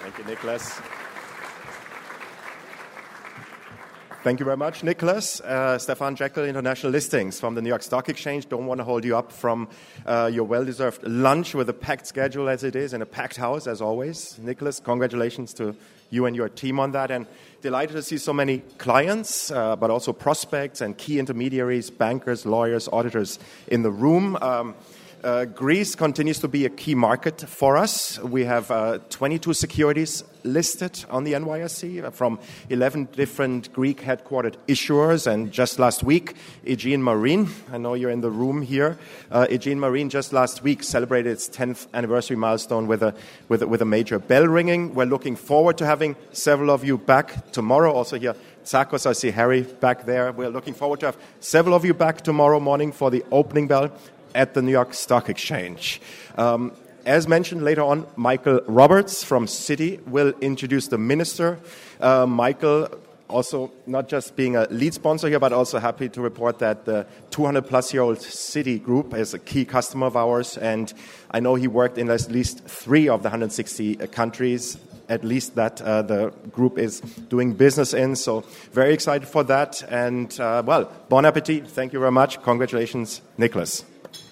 Thank you, Nicholas. Thank you very much, Nicholas. Stefan Jekyll, International Listings from the New York Stock Exchange. Don't want to hold you up from your well-deserved lunch with a packed schedule as it is and a packed house as always. Nicholas, congratulations to you and your team on that. And delighted to see so many clients, but also prospects and key intermediaries, bankers, lawyers, auditors in the room. Greece continues to be a key market for us. We have 22 securities listed on the NYSE from 11 different Greek headquartered issuers. And just last week, Aegean Marine, I know you're in the room here, Aegean Marine just last week celebrated its 10th anniversary milestone with a major bell ringing. We're looking forward to having several of you back tomorrow. Also here, Tsakos, I see Harry back there. We're looking forward to have several of you back tomorrow morning for the opening bell at the New York Stock Exchange. As mentioned later on, Michael Roberts from Citi will introduce the minister. Michael, also not just being a lead sponsor here, but also happy to report that the 200-plus-year-old Citi Group is a key customer of ours, and I know he worked in at least 3 of the 160 countries, at least that the group is doing business in. So very excited for that. And, well, bon appetit. Thank you very much. Congratulations, Nicholas.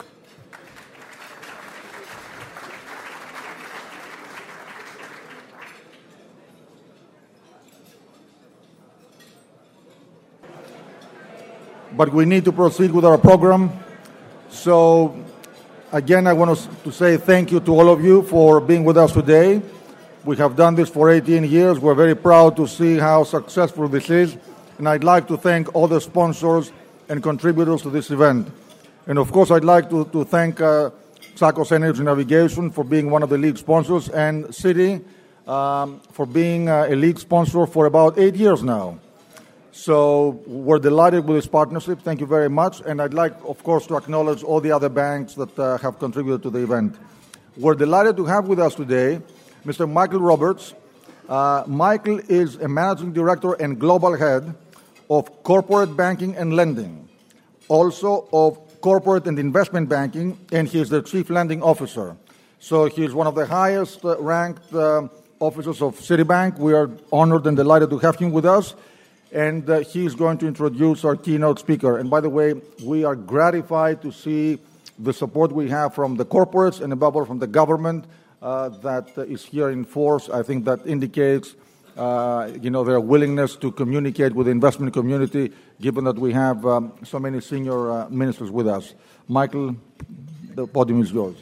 But we need to proceed with our program. So, again, I want to say thank you to all of you for being with us today. We have done this for 18 years. We're very proud to see how successful this is. And I'd like to thank all the sponsors and contributors to this event. And, of course, I'd like to thank Tsakos Energy Navigation for being one of the lead sponsors and Citi for being a lead sponsor for about 8 years now. So we're delighted with this partnership. Thank you very much. And I'd like, of course, to acknowledge all the other banks that have contributed to the event. We're delighted to have with us today Mr. Michael Roberts. Michael is a managing director and global head of corporate banking and lending, also of corporate and investment banking, and he is the chief lending officer. So he's one of the highest ranked officers of Citibank. We are honored and delighted to have him with us. And he's going to introduce our keynote speaker. And by the way, we are gratified to see the support we have from the corporates and above all from the government that is here in force. I think that indicates, their willingness to communicate with the investment community, given that we have so many senior ministers with us. Michael, the podium is yours.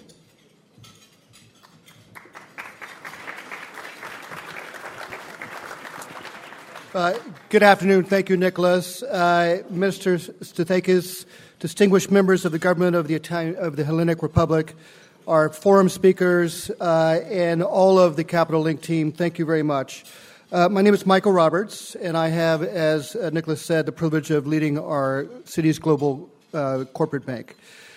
Good afternoon. Thank you, Nicholas. Minister Stathakis, distinguished members of the government of the Hellenic Republic, our forum speakers, and all of the Capital Link team, thank you very much. My name is Michael Roberts, and I have, as Nicholas said, the privilege of leading our Citi's global corporate bank.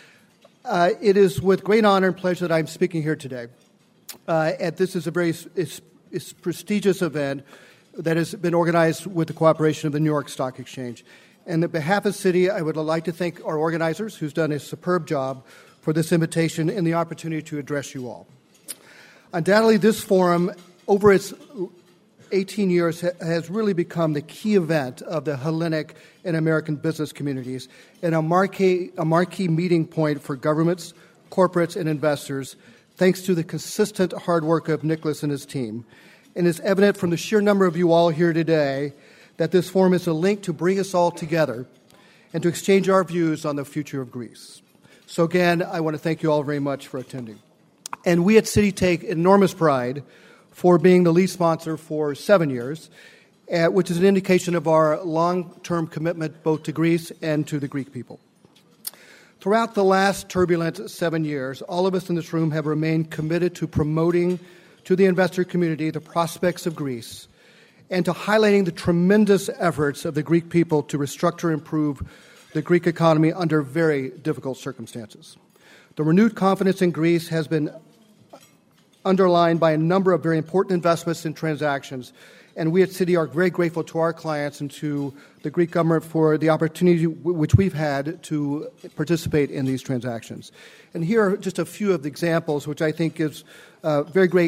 It is with great honor and pleasure that I'm speaking here today. This is a very prestigious event that has been organized with the cooperation of the New York Stock Exchange. And on behalf of Citi, I would like to thank our organizers, who's done a superb job, for this invitation and the opportunity to address you all. Undoubtedly, this forum, over its 18 years, has really become the key event of the Hellenic and American business communities and a marquee meeting point for governments, corporates, and investors, thanks to the consistent hard work of Nicholas and his team. And it's evident from the sheer number of you all here today that this forum is a link to bring us all together and to exchange our views on the future of Greece. So again, I want to thank you all very much for attending. And we at Citi take enormous pride for being the lead sponsor for 7 years, which is an indication of our long-term commitment both to Greece and to the Greek people. Throughout the last turbulent 7 years, all of us in this room have remained committed to promoting to the investor community the prospects of Greece and to highlighting the tremendous efforts of the Greek people to restructure and improve the Greek economy under very difficult circumstances. The renewed confidence in Greece has been underlined by a number of very important investments and transactions, and we at Citi are very grateful to our clients and to the Greek government for the opportunity which we've had to participate in these transactions. And here are just a few of the examples, which I think gives very great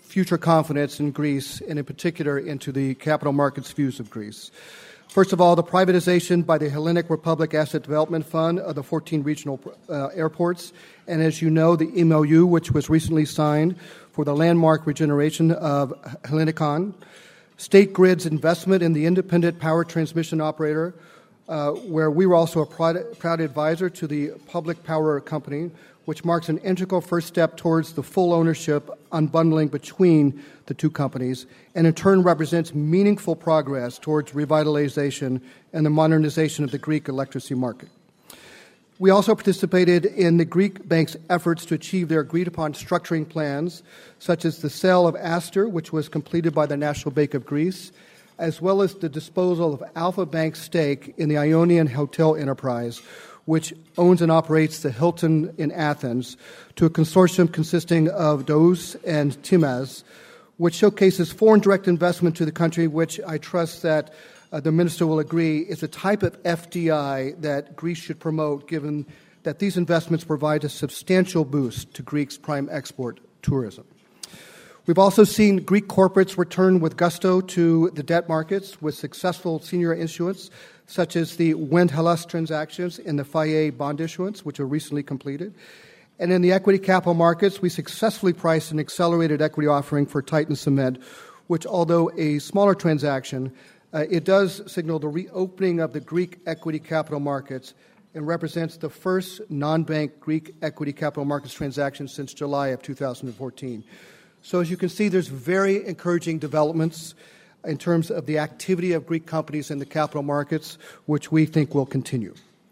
future confidence in Greece, and in particular into the capital markets views of Greece. First of all, the privatization by the Hellenic Republic Asset Development Fund of the 14 regional airports, and as you know, the MOU, which was recently signed for the landmark regeneration of Hellinikon, State Grid's investment in the independent power transmission operator, where we were also a proud advisor to the public power company, which marks an integral first step towards the full ownership unbundling between the two companies, and in turn represents meaningful progress towards revitalization and the modernization of the Greek electricity market. We also participated in the Greek bank's efforts to achieve their agreed-upon structuring plans, such as the sale of Aster, which was completed by the National Bank of Greece, as well as the disposal of Alpha Bank's stake in the Ionian Hotel Enterprise, which owns and operates the Hilton in Athens, to a consortium consisting of Dous and Timaz, which showcases foreign direct investment to the country, which I trust that the Minister will agree is a type of FDI that Greece should promote, given that these investments provide a substantial boost to Greece's prime export tourism. We've also seen Greek corporates return with gusto to the debt markets with successful senior issuance, such as the Wind Hellas transactions and the FIA bond issuance, which were recently completed. And in the equity capital markets, we successfully priced an accelerated equity offering for Titan Cement, which, although a smaller transaction, it does signal the reopening of the Greek equity capital markets and represents the first non-bank Greek equity capital markets transaction since July of 2014. So as you can see, there's very encouraging developments in terms of the activity of Greek companies in the capital markets, which we think will continue.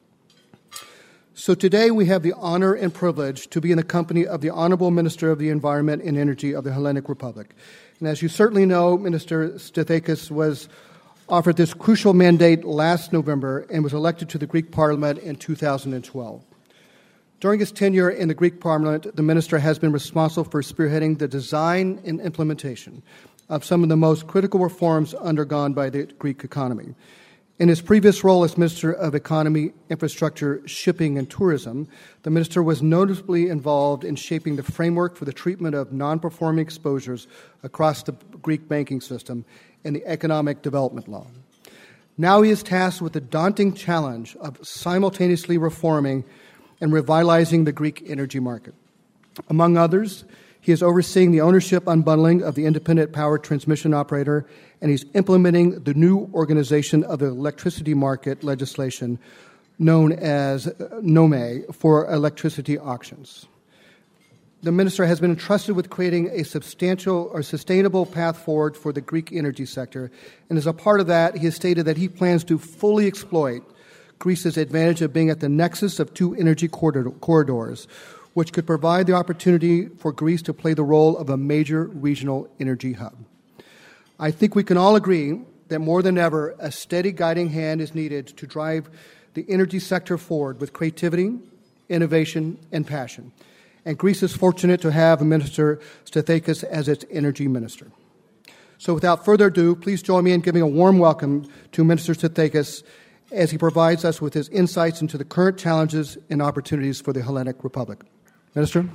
So today we have the honor and privilege to be in the company of the Honorable Minister of the Environment and Energy of the Hellenic Republic. And as you certainly know, Minister Stathakis was offered this crucial mandate last November and was elected to the Greek Parliament in 2012. During his tenure in the Greek Parliament, the minister has been responsible for spearheading the design and implementation of some of the most critical reforms undergone by the Greek economy. In his previous role as Minister of Economy, Infrastructure, Shipping, and Tourism, the minister was notably involved in shaping the framework for the treatment of non-performing exposures across the Greek banking system and the economic development law. Now he is tasked with the daunting challenge of simultaneously reforming and revitalizing the Greek energy market. Among others, he is overseeing the ownership unbundling of the independent power transmission operator, and he's implementing the new organization of the electricity market legislation known as NOME for electricity auctions. The minister has been entrusted with creating a substantial or sustainable path forward for the Greek energy sector, and as a part of that, he has stated that he plans to fully exploit Greece's advantage of being at the nexus of two energy corridors, which could provide the opportunity for Greece to play the role of a major regional energy hub. I think we can all agree that more than ever, a steady guiding hand is needed to drive the energy sector forward with creativity, innovation, and passion. And Greece is fortunate to have Minister Stathakis as its energy minister. So without further ado, please join me in giving a warm welcome to Minister Stathakis as he provides us with his insights into the current challenges and opportunities for the Hellenic Republic. Minister?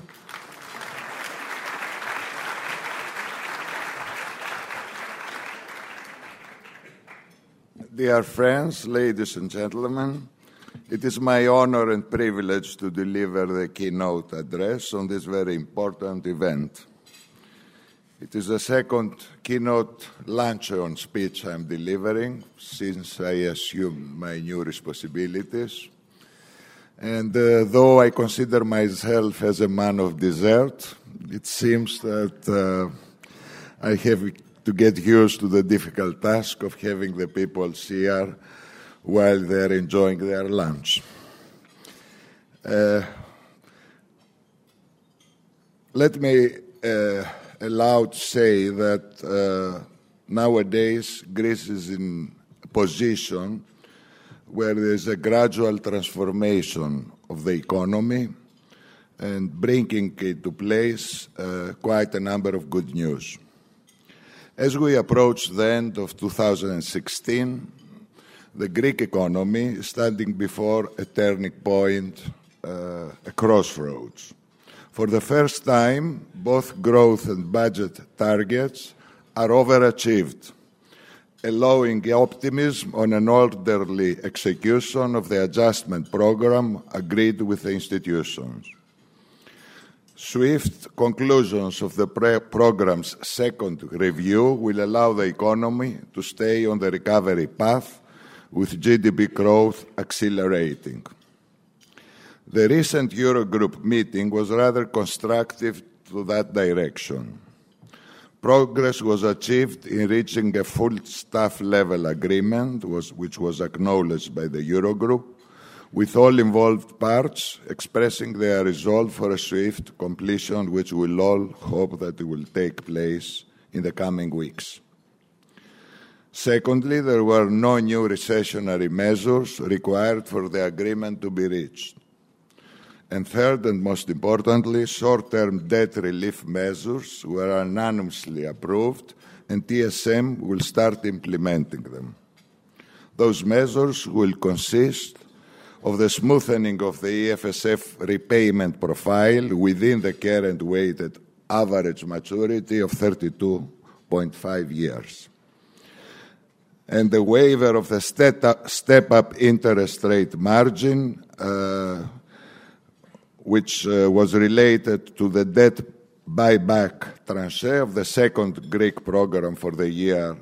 Dear friends, ladies and gentlemen, it is my honor and privilege to deliver the keynote address on this very important event. It is the second keynote luncheon speech I'm delivering since I assumed my new responsibilities. And though I consider myself as a man of dessert, it seems that I have to get used to the difficult task of having the people here while they're enjoying their lunch. Let me allow to say that nowadays Greece is in a position where there is a gradual transformation of the economy and bringing into place quite a number of good news. As we approach the end of 2016, the Greek economy is standing before a turning point, a crossroads. For the first time, both growth and budget targets are overachieved, allowing optimism on an orderly execution of the adjustment program agreed with the institutions. Swift conclusions of the program's second review will allow the economy to stay on the recovery path, with GDP growth accelerating. The recent Eurogroup meeting was rather constructive to that direction. Progress was achieved in reaching a full staff level agreement, which was acknowledged by the Eurogroup, with all involved parts expressing their resolve for a swift completion, which we'll all hope that it will take place in the coming weeks. Secondly, there were no new recessionary measures required for the agreement to be reached. And third, and most importantly, short-term debt relief measures were unanimously approved, and TSM will start implementing them. Those measures will consist of the smoothening of the EFSF repayment profile within the current weighted average maturity of 32.5 years, and the waiver of the step-up interest rate margin, which was related to the debt buyback tranche of the second Greek program for the year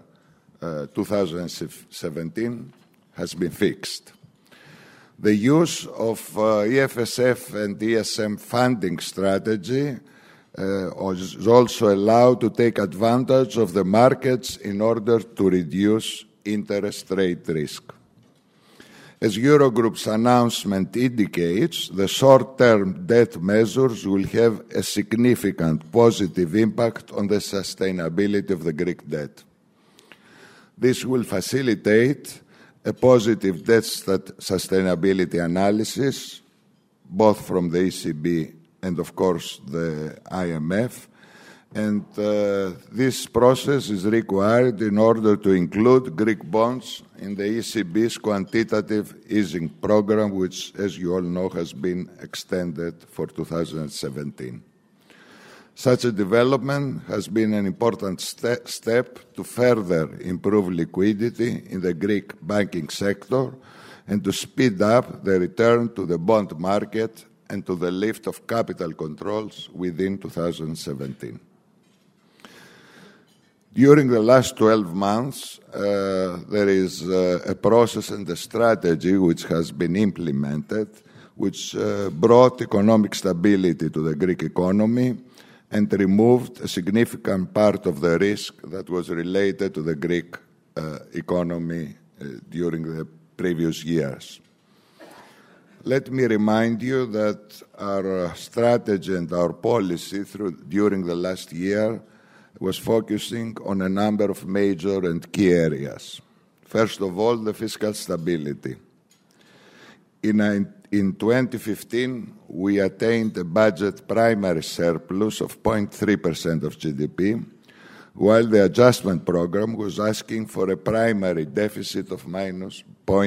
2017, has been fixed. The use of EFSF and ESM funding strategy is also allowed to take advantage of the markets in order to reduce interest rate risk. As Eurogroup's announcement indicates, the short-term debt measures will have a significant positive impact on the sustainability of the Greek debt. This will facilitate a positive debt sustainability analysis, both from the ECB and, of course, the IMF. And this process is required in order to include Greek bonds in the ECB's quantitative easing program, which, as you all know, has been extended for 2017. Such a development has been an important step to further improve liquidity in the Greek banking sector and to speed up the return to the bond market and to the lift of capital controls within 2017. During the last 12 months, there is a process and a strategy which has been implemented, which brought economic stability to the Greek economy and removed a significant part of the risk that was related to the Greek economy during the previous years. Let me remind you that our strategy and our policy during the last year was focusing on a number of major and key areas. First of all, the fiscal stability. In 2015, we attained a budget primary surplus of 0.3% of GDP, while the adjustment program was asking for a primary deficit of minus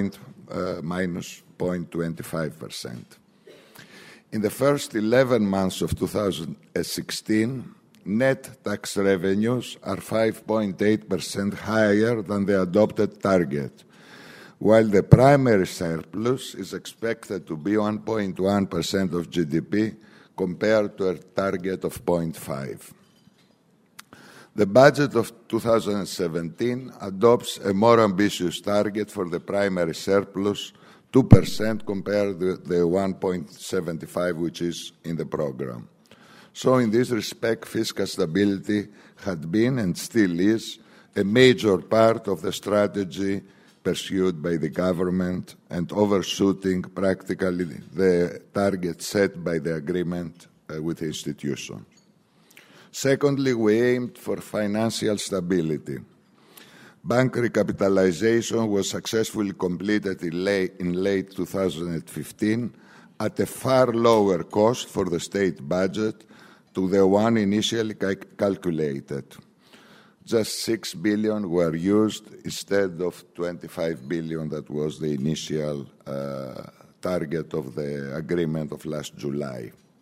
0.25%. In the first 11 months of 2016, net tax revenues are 5.8% higher than the adopted target, while the primary surplus is expected to be 1.1% of GDP compared to a target of 0.5%. The budget of 2017 adopts a more ambitious target for the primary surplus, 2% compared to the 1.75% which is in the program. So in this respect, fiscal stability had been and still is a major part of the strategy pursued by the government and overshooting practically the target set by the agreement with the institution. Secondly, we aimed for financial stability. Bank recapitalization was successfully completed in late 2015 at a far lower cost for the state budget to the one initially calculated. Just 6 billion were used instead of 25 billion that was the initial target of the agreement of last July.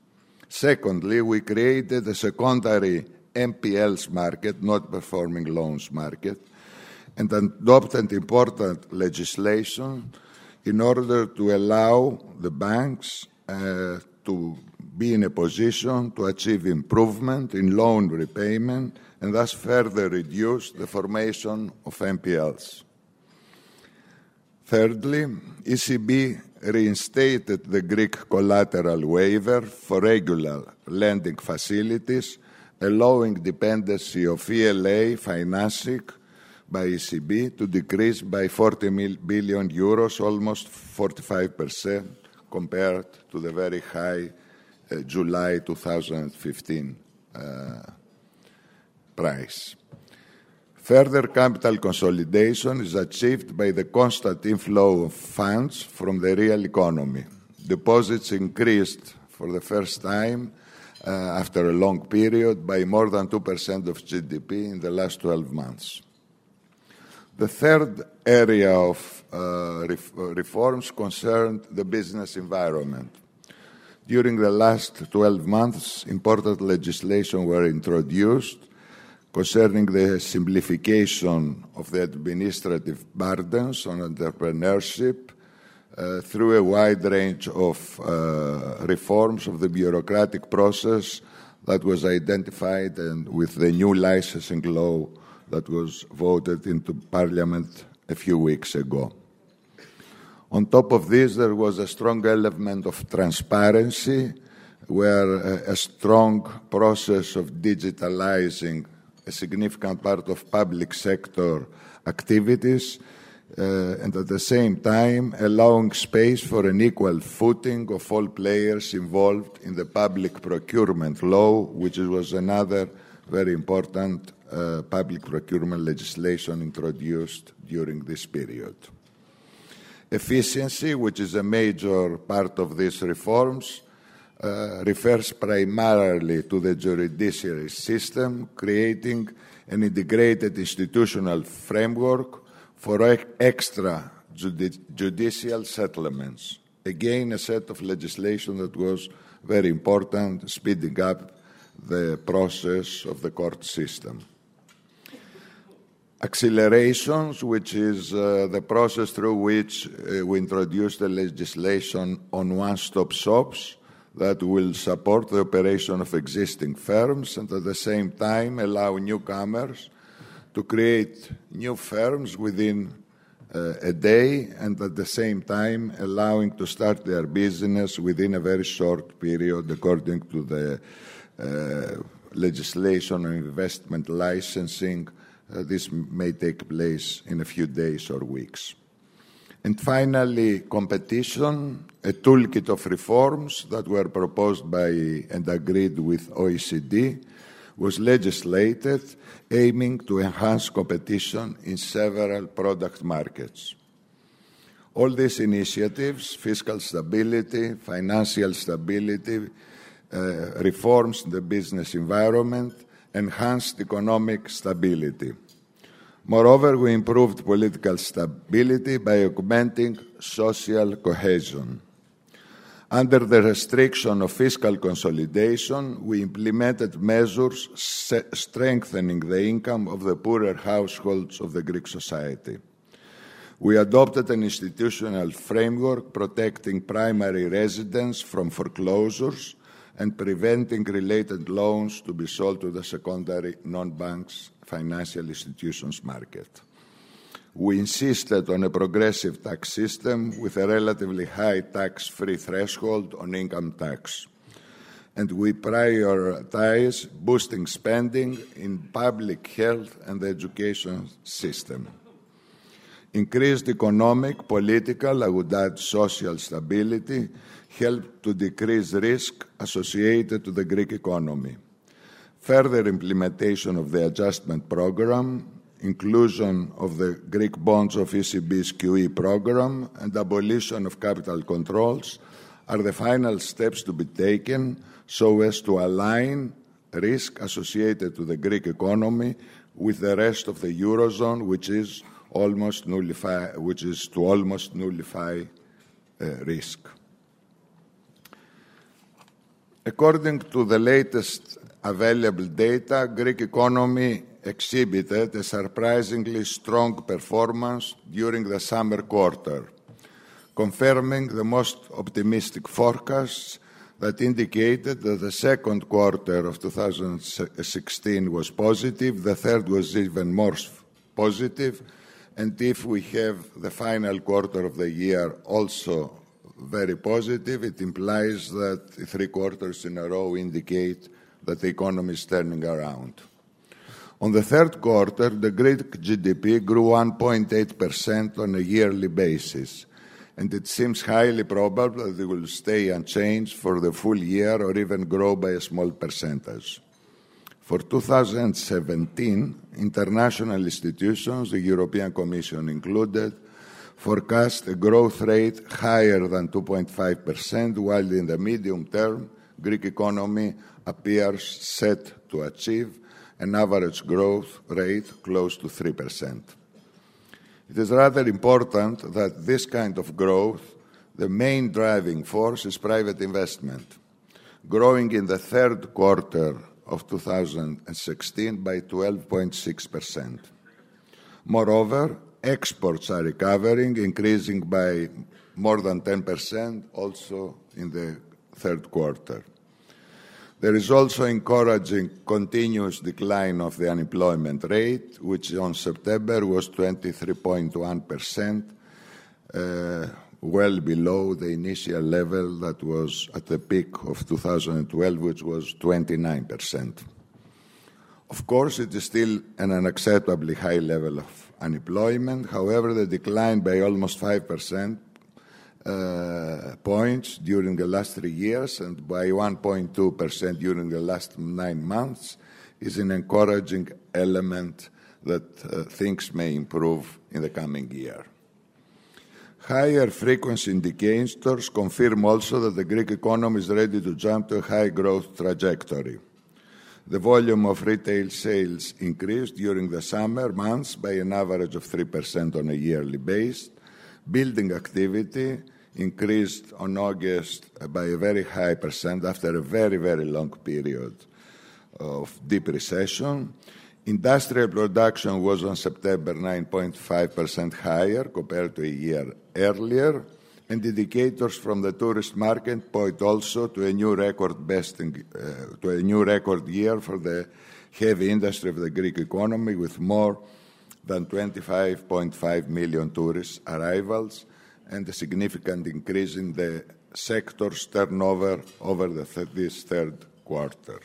Secondly, we created a secondary NPLs market, not performing loans market, and adopted important legislation in order to allow the banks to be in a position to achieve improvement in loan repayment and thus further reduce the formation of NPLs. Thirdly, ECB reinstated the Greek collateral waiver for regular lending facilities, allowing dependency of ELA financing by ECB to decrease by 40 billion euros, almost 45%, compared to the very high July 2015 price. Further capital consolidation is achieved by the constant inflow of funds from the real economy. Deposits increased for the first time after a long period by more than 2% of GDP in the last 12 months. The third area of reforms concerned the business environment. During the last 12 months, important legislation were introduced concerning the simplification of the administrative burdens on entrepreneurship through a wide range of reforms of the bureaucratic process that was identified and with the new licensing law that was voted into Parliament a few weeks ago. On top of this, there was a strong element of transparency, where a strong process of digitalizing a significant part of public sector activities and at the same time allowing space for an equal footing of all players involved in the public procurement law, which was another very important public procurement legislation introduced during this period. Efficiency, which is a major part of these reforms, refers primarily to the judiciary system, creating an integrated institutional framework for extra judicial settlements. Again, a set of legislation that was very important, speeding up the process of the court system. Accelerations, which is the process through which we introduce the legislation on one-stop shops that will support the operation of existing firms and at the same time allow newcomers to create new firms within a day and at the same time allowing to start their business within a very short period according to the legislation on investment licensing. This may take place in a few days or weeks. And finally, competition, a toolkit of reforms that were proposed by and agreed with OECD, was legislated aiming to enhance competition in several product markets. All these initiatives, fiscal stability, financial stability, reforms in the business environment, enhanced economic stability. Moreover, we improved political stability by augmenting social cohesion. Under the restriction of fiscal consolidation, we implemented measures strengthening the income of the poorer households of the Greek society. We adopted an institutional framework protecting primary residents from foreclosures and preventing related loans to be sold to the secondary non-banks financial institutions market. We insisted on a progressive tax system with a relatively high tax-free threshold on income tax. And we prioritize boosting spending in public health and the education system. Increased economic, political, I would add social stability, helped to decrease risk associated to the Greek economy. Further implementation of the adjustment program, inclusion of the Greek bonds of ECB's QE program, and abolition of capital controls are the final steps to be taken so as to align risk associated to the Greek economy with the rest of the Eurozone, which is to almost nullify risk. According to the latest available data, Greek economy exhibited a surprisingly strong performance during the summer quarter, confirming the most optimistic forecasts that indicated that the second quarter of 2016 was positive, the third was even more positive, and if we have the final quarter of the year also very positive, it implies that 3 quarters in a row indicate that the economy is turning around. On the third quarter, the Greek GDP grew 1.8% on a yearly basis, and it seems highly probable that it will stay unchanged for the full year or even grow by a small percentage. For 2017, international institutions, the European Commission included, forecast a growth rate higher than 2.5%, while in the medium term, Greek economy appears set to achieve an average growth rate close to 3%. It is rather important that this kind of growth, the main driving force is private investment, growing in the third quarter of 2016 by 12.6%. Moreover, exports are recovering, increasing by more than 10% also in the third quarter. There is also encouraging continuous decline of the unemployment rate, which on September was 23.1%, well below the initial level that was at the peak of 2012, which was 29%. Of course, it is still an unacceptably high level of unemployment. However, the decline by almost 5% points during the last 3 years and by 1.2% during the last 9 months is an encouraging element that things may improve in the coming year. Higher frequency indicators confirm also that the Greek economy is ready to jump to a high growth trajectory. The volume of retail sales increased during the summer months by an average of 3% on a yearly basis. Building activity increased on August by a very high percent after a very, very long period of deep recession. Industrial production was on September 9.5% higher compared to a year earlier, and indicators from the tourist market point also to a new record year for the heavy industry of the Greek economy, with more than 25.5 million tourist arrivals and a significant increase in the sector's turnover over this third quarter.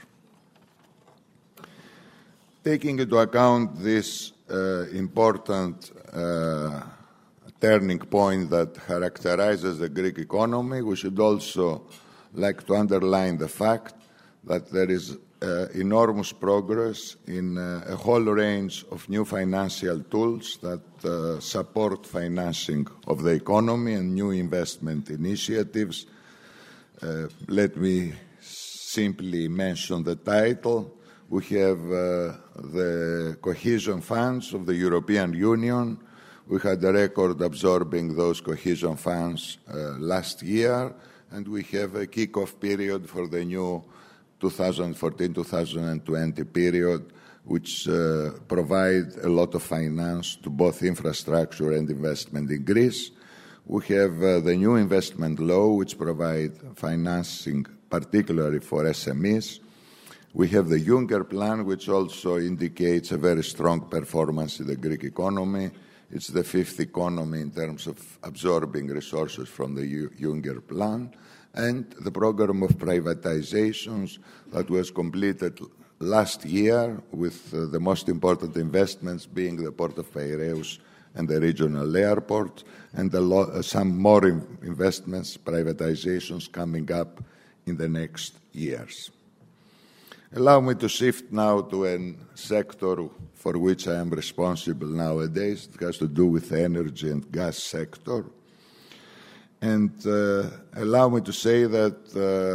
Taking into account this important turning point that characterizes the Greek economy, we should also like to underline the fact that there is enormous progress in a whole range of new financial tools that support financing of the economy and new investment initiatives. Let me simply mention the title. We have the cohesion funds of the European Union. We had a record absorbing those cohesion funds last year, and we have a kick-off period for the new 2014-2020 period, which provide a lot of finance to both infrastructure and investment in Greece. We have the new investment law, which provide financing particularly for SMEs. We have the Juncker plan, which also indicates a very strong performance in the Greek economy. It's the fifth economy in terms of absorbing resources from the Juncker plan. And the program of privatizations that was completed last year, with the most important investments being the Port of Piraeus and the regional airport, and some more investments, privatizations coming up in the next years. Allow me to shift now to a sector for which I am responsible nowadays. It has to do with the energy and gas sector. And allow me to say that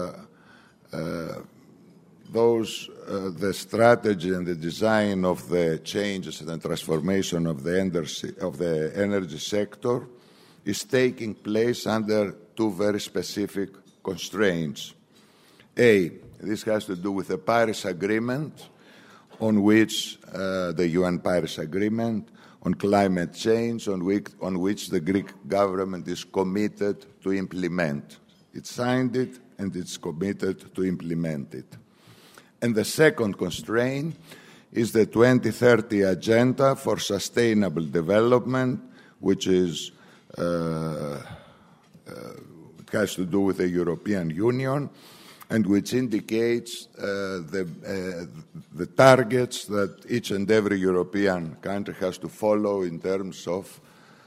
the strategy and the design of the changes and transformation of the energy sector is taking place under two very specific constraints. This has to do with the Paris Agreement, on which the UN Paris Agreement on climate change, on which the Greek government is committed to implement. It signed it and it's committed to implement it. And the second constraint is the 2030 Agenda for Sustainable Development, which is it has to do with the European Union, and which indicates the targets that each and every European country has to follow in terms of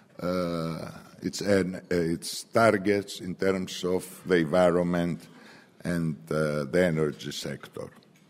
its targets, in terms of the environment and the energy sector.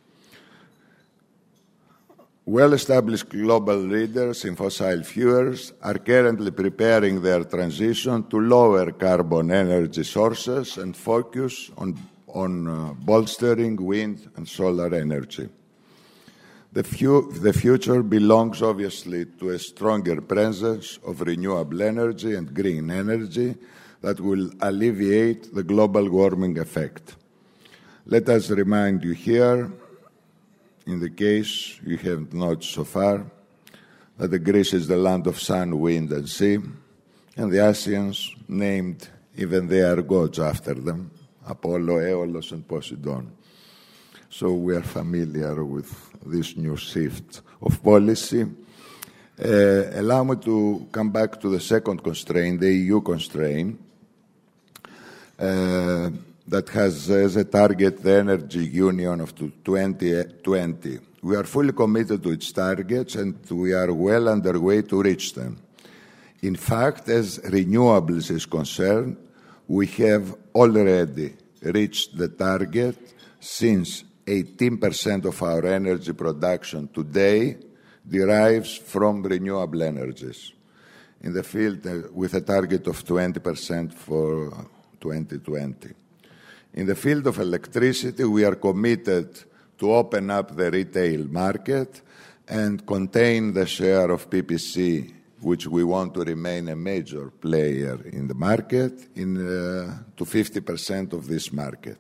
Well-established global leaders in fossil fuels are currently preparing their transition to lower carbon energy sources and focus on bolstering wind and solar energy. The future belongs obviously to a stronger presence of renewable energy and green energy that will alleviate the global warming effect. Let us remind you here, in the case you have noted so far, that Greece is the land of sun, wind and sea, and the Asians named even their gods after them, Apollo, Aeolus and Poseidon. So we are familiar with this new shift of policy. Allow me to come back to the second constraint, the EU constraint, that has as a target the Energy Union of 2020. We are fully committed to its targets and we are well underway to reach them. In fact, as renewables is concerned, we have already reached the target since 18% of our energy production today derives from renewable energies in the field with a target of 20% for 2020. In the field of electricity, we are committed to open up the retail market and contain the share of PPC, which we want to remain a major player in the market, to 50% of this market.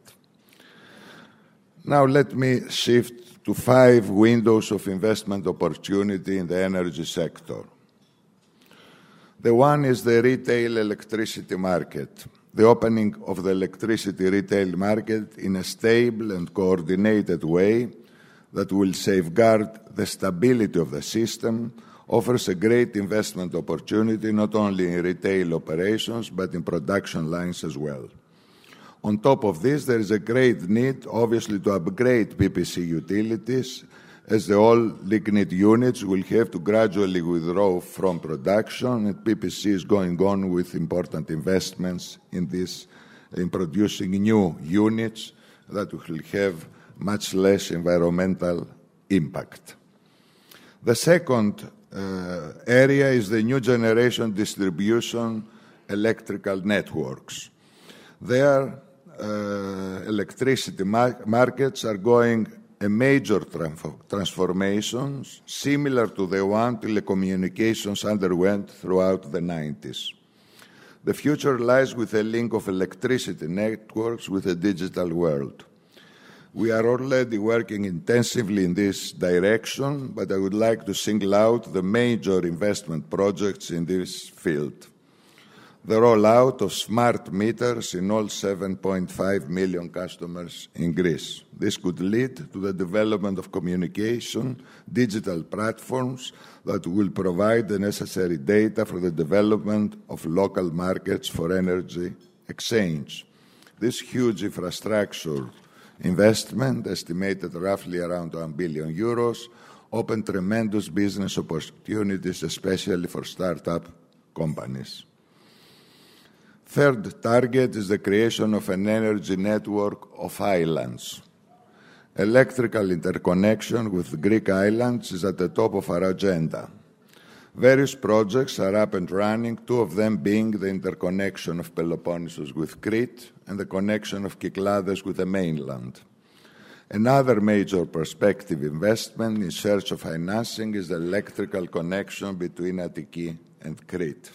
Now let me shift to 5 windows of investment opportunity in the energy sector. The one is the retail electricity market. The opening of the electricity retail market in a stable and coordinated way that will safeguard the stability of the system offers a great investment opportunity not only in retail operations but in production lines as well. On top of this, there is a great need, obviously, to upgrade PPC utilities, as the all-lignite units will have to gradually withdraw from production, and PPC is going on with important investments in producing new units that will have much less environmental impact. The second area is the new generation distribution electrical networks. There, electricity markets are going a major transformations similar to the one telecommunications underwent throughout the 90s. The future lies with a link of electricity networks with the digital world. We are already working intensively in this direction, but I would like to single out the major investment projects in this field. The rollout of smart meters in all 7.5 million customers in Greece. This could lead to the development of communication, digital platforms that will provide the necessary data for the development of local markets for energy exchange. This huge infrastructure investment, estimated roughly around €1 billion, open tremendous business opportunities, especially for startup companies. Third target is the creation of an energy network of islands. Electrical interconnection with Greek islands is at the top of our agenda. Various projects are up and running, 2 of them being the interconnection of Peloponnesus with Crete and the connection of Kyklades with the mainland. Another major prospective investment in search of financing is the electrical connection between Attiki and Crete.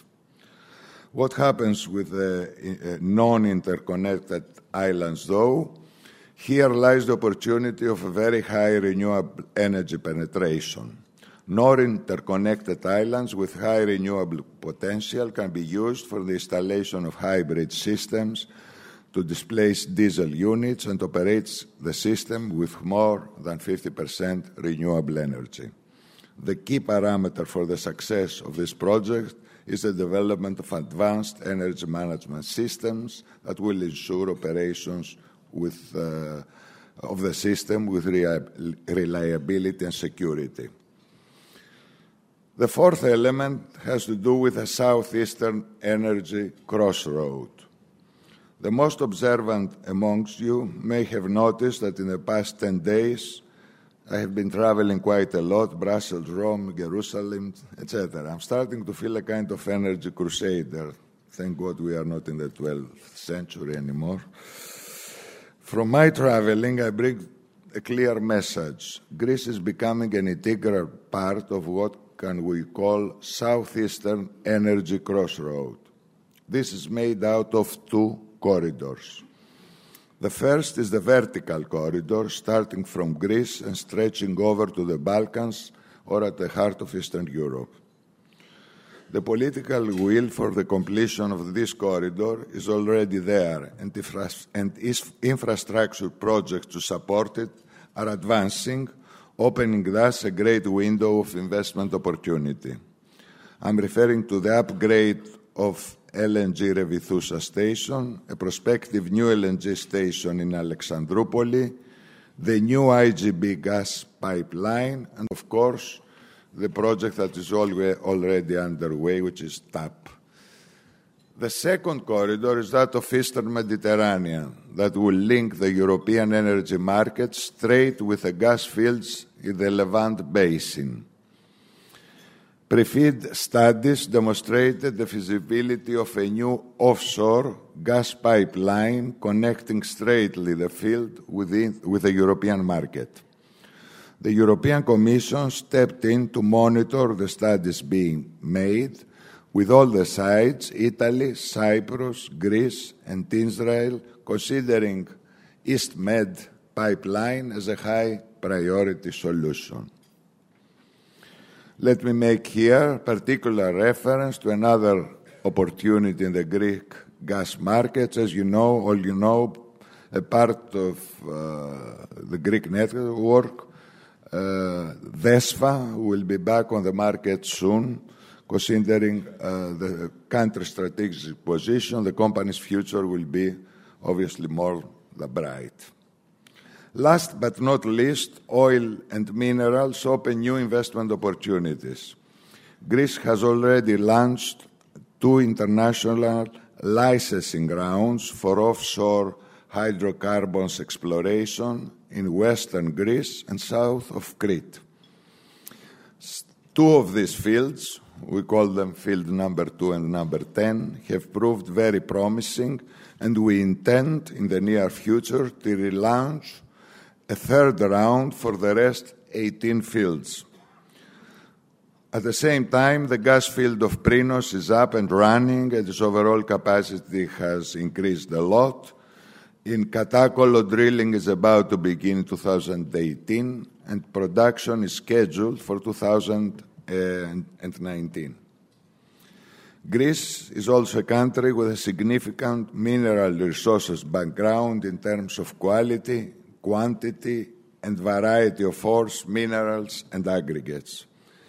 What happens with the non-interconnected islands, though? Here lies the opportunity of a very high renewable energy penetration. Non-interconnected islands with high renewable potential can be used for the installation of hybrid systems to displace diesel units and operates the system with more than 50% renewable energy. The key parameter for the success of this project is the development of advanced energy management systems that will ensure operations of the system with reliability and security. The fourth element has to do with a southeastern energy crossroad. The most observant amongst you may have noticed that in the past 10 days, I have been traveling quite a lot, Brussels, Rome, Jerusalem, etc. I'm starting to feel a kind of energy crusader. Thank God we are not in the 12th century anymore. From my traveling, I bring a clear message. Greece is becoming an integral part of what can we call southeastern energy crossroad. This is made out of two corridors. The first is the vertical corridor, starting from Greece and stretching over to the Balkans or at the heart of Eastern Europe. The political will for the completion of this corridor is already there, and infrastructure projects to support it are advancing, opening thus a great window of investment opportunity. I'm referring to the upgrade of LNG Revithoussa station, a prospective new LNG station in Alexandroupolis, the new IGB gas pipeline, and of course, the project that is already underway, which is TAP. The second corridor is that of Eastern Mediterranean, that will link the European energy market straight with the gas fields in the Levant Basin. Pre-FEED studies demonstrated the feasibility of a new offshore gas pipeline connecting straightly the field with the European market. The European Commission stepped in to monitor the studies being made with all the sides, Italy, Cyprus, Greece, and Israel, considering East Med pipeline as a high priority solution. Let me make here particular reference to another opportunity in the Greek gas markets. As you know, a part of the Greek network, DESFA, will be back on the market soon, considering the country's strategic position. The company's future will be obviously more bright. Last but not least, oil and minerals open new investment opportunities. Greece has already launched 2 international licensing rounds for offshore hydrocarbons exploration in western Greece and south of Crete. 2 of these fields, we call them field number 2 and number 10, have proved very promising, and we intend in the near future to relaunch a third round for the rest 18 fields. At the same time, the gas field of Prinos is up and running, and its overall capacity has increased a lot. In Katakolo, drilling is about to begin in 2018, and production is scheduled for 2019. Greece is also a country with a significant mineral resources background in terms of quality, quantity, and variety of ores, minerals, and aggregates.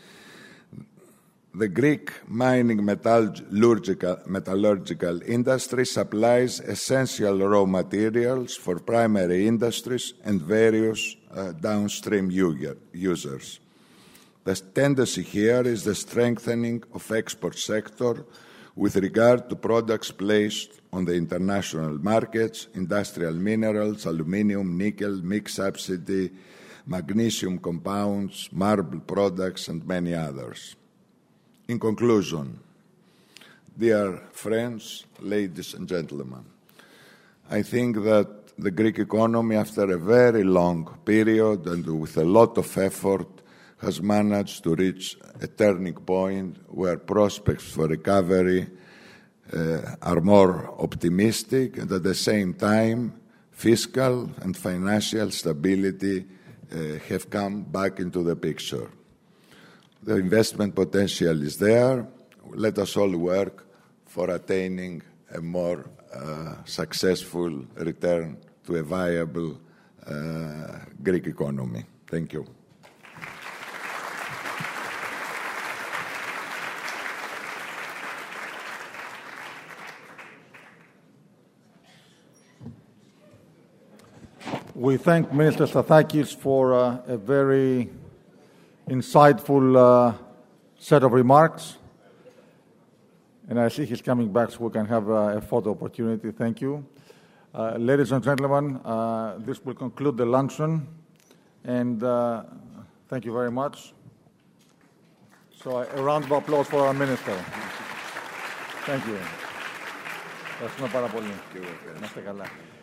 The Greek mining metallurgical industry supplies essential raw materials for primary industries and various downstream users. The tendency here is the strengthening of export sector with regard to products placed on the international markets, industrial minerals, aluminium, nickel, mixed subsidy, magnesium compounds, marble products, and many others. In conclusion, dear friends, ladies and gentlemen, I think that the Greek economy, after a very long period and with a lot of effort, has managed to reach a turning point where prospects for recovery are more optimistic, and at the same time, fiscal and financial stability have come back into the picture. The investment potential is there. Let us all work for attaining a more successful return to a viable Greek economy. Thank you. We thank Minister Stathakis for a very insightful set of remarks. And I see he's coming back so we can have a photo opportunity. Thank you. Ladies and gentlemen, this will conclude the luncheon. And thank you very much. So a round of applause for our Minister. Thank you. Ευχαριστούμε πάρα πολύ. Να είστε καλά.